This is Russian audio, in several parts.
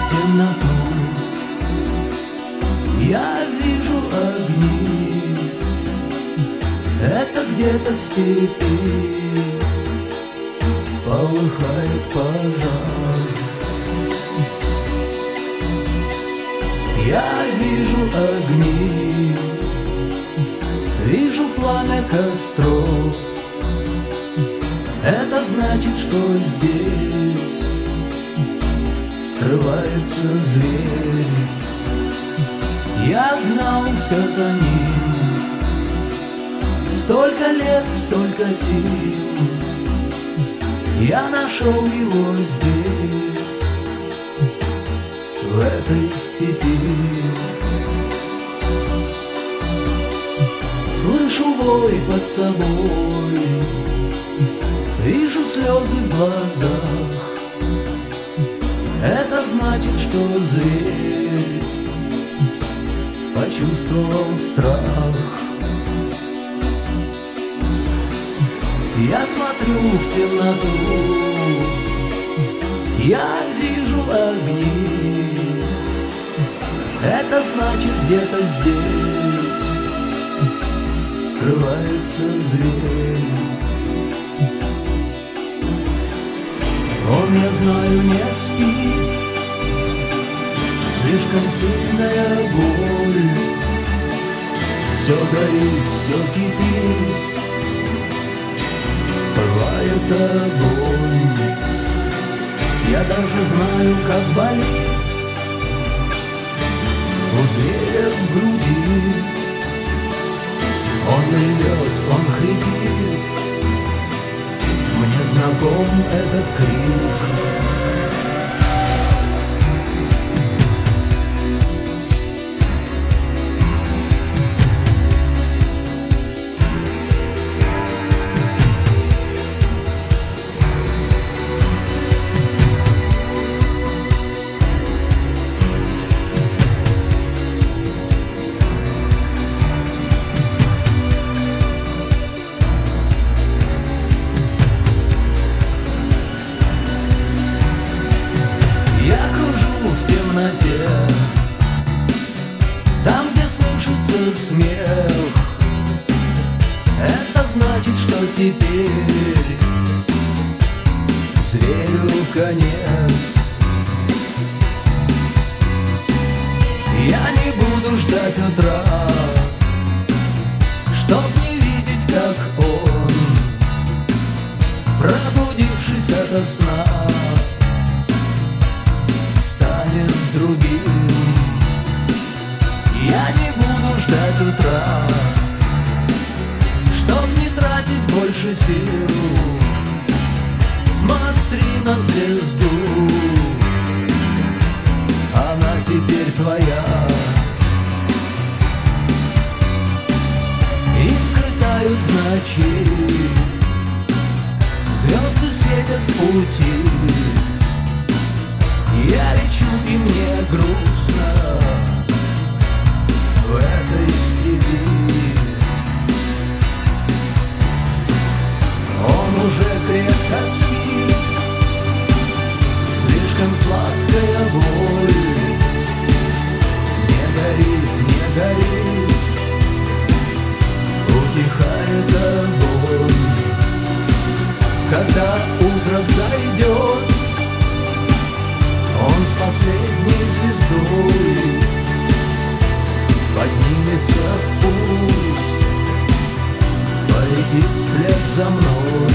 в темноту, я вижу огни. Это где-то в степи полыхает пожар. Я вижу огни, вижу пламя костров. Это значит, что здесь скрывается зверь. Я гнался за ним, столько лет, столько сил. Я нашел его здесь, в этой степи. Слышу вой под собой, вижу слезы в глазах. Это значит, что зверь почувствовал страх. Я смотрю в темноту, я вижу огни. Это значит, где-то здесь скрывается зверь. Он, я знаю, не спит, слишком сильная боль. Все горит, все кипит, пылает огонь. Я даже знаю, как болит у зверя в груди. Он ревет, он хрипит, мне знаком этот крик. Там, где слышится смех, это значит, что теперь зверю конец. Я не буду ждать утра, чтоб не видеть, как он, пробудившись ото сна, станет другим. Я не буду ждать утра, чтоб не тратить больше сил. Смотри на звезду, она теперь твоя. Искры тают в ночи, звезды светят в пути. Я лечу, и мне грустно в этой степи. Он уже крепко спит, слишком сладкая боль. Не горит, не горит, утихает огонь. Когда утро взойдет, он с последней звездой поднимется в путь, полетит вслед за мной.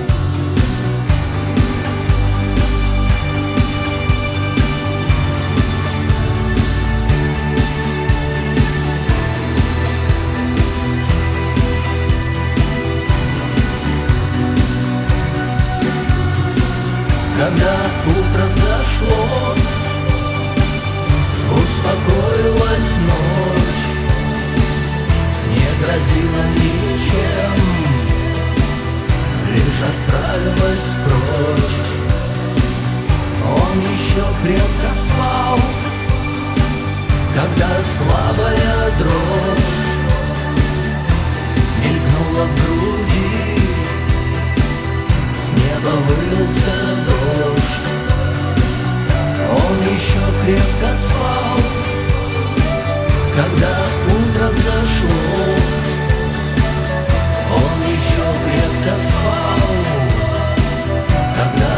Когда утро взошло, успокоилась ночь, не грозила ничем, лишь отправилась прочь. Он еще крепко спал, когда слабая дрожь мелькнула в груди, с неба вылился дождь. Он еще крепко спал, когда утро взошло. Он еще крепко спал, когда